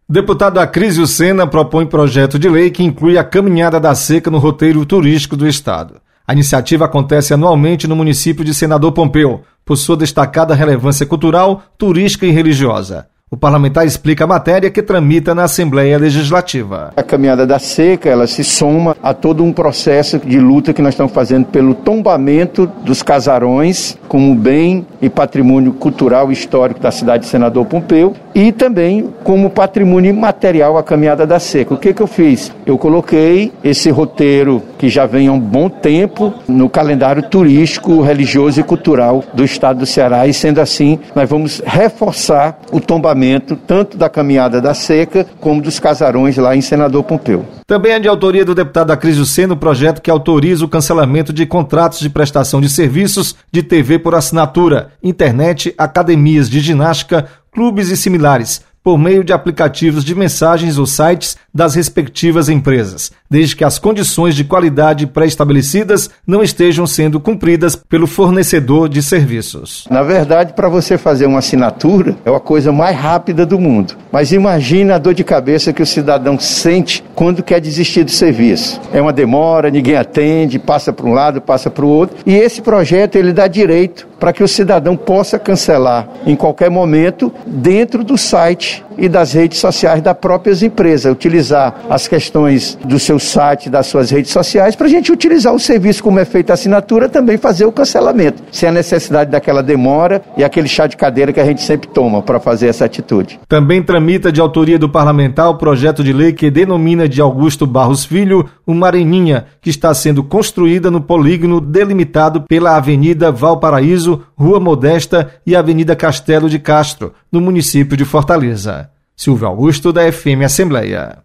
Deputado Acrísio Sena propõe projeto de lei que inclui a Caminhada da Seca no roteiro turístico do estado. A iniciativa acontece anualmente no município de Senador Pompeu, por sua destacada relevância cultural, turística e religiosa. O parlamentar explica a matéria que tramita na Assembleia Legislativa. A Caminhada da Seca, ela se soma a todo um processo de luta que nós estamos fazendo pelo tombamento dos casarões como bem e patrimônio cultural e histórico da cidade de Senador Pompeu e também como patrimônio imaterial a Caminhada da Seca. O que eu fiz? Eu coloquei esse roteiro que já vem há um bom tempo no calendário turístico, religioso e cultural do estado do Ceará e sendo assim, nós vamos reforçar o tombamento tanto da Caminhada da Seca como dos casarões lá em Senador Pompeu. Também é de autoria do deputado Acrísio Sena o projeto que autoriza o cancelamento de contratos de prestação de serviços de TV por assinatura, internet, academias de ginástica, clubes e similares, por meio de aplicativos de mensagens ou sites das respectivas empresas, desde que as condições de qualidade pré-estabelecidas não estejam sendo cumpridas pelo fornecedor de serviços. Na verdade, para você fazer uma assinatura, é a coisa mais rápida do mundo. Mas imagina a dor de cabeça que o cidadão sente quando quer desistir do serviço. É uma demora, ninguém atende, passa para um lado, passa para o outro. E esse projeto, ele dá direito para que o cidadão possa cancelar em qualquer momento dentro do site e das redes sociais das próprias empresas, utilizar as questões do seu site, das suas redes sociais, para a gente utilizar o serviço como é feita a assinatura, também fazer o cancelamento, sem a necessidade daquela demora e aquele chá de cadeira que a gente sempre toma para fazer essa atitude. Também tramita de autoria do parlamentar o projeto de lei que denomina de Augusto Barros Filho uma areninha que está sendo construída no polígono delimitado pela Avenida Valparaíso, Rua Modesta e Avenida Castelo de Castro, no município de Fortaleza. Silvio Augusto, da FM Assembleia.